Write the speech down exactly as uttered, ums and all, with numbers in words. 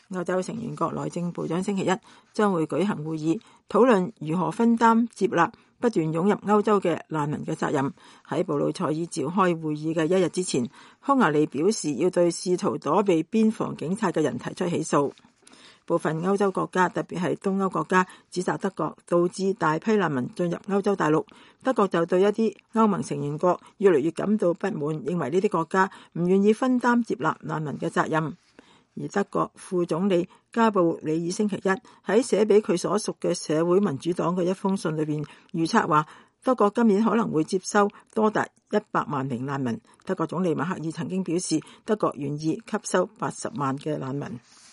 歐洲成員國內政部長星期一將會舉行會議，討論如何分擔接納不斷湧入歐洲嘅難民嘅責任。喺布魯塞爾召開會議嘅一日之前，匈牙利表示要對試圖躲避邊防警察嘅人提出起訴。部分歐洲國家，特別係東歐國家，指責德國導致大批難民進入歐洲大陸。德國就對一啲歐盟成員國越嚟越感到不滿，認為呢啲國家唔願意分擔接納難民嘅責任。而德國副總理加布里爾星期一喺寫俾佢所屬嘅社會民主黨嘅一封信裏邊預測話，德國今年可能會接收多達一百萬名難民。德國總理默克爾曾經表示，德國願意吸收八十萬嘅難民。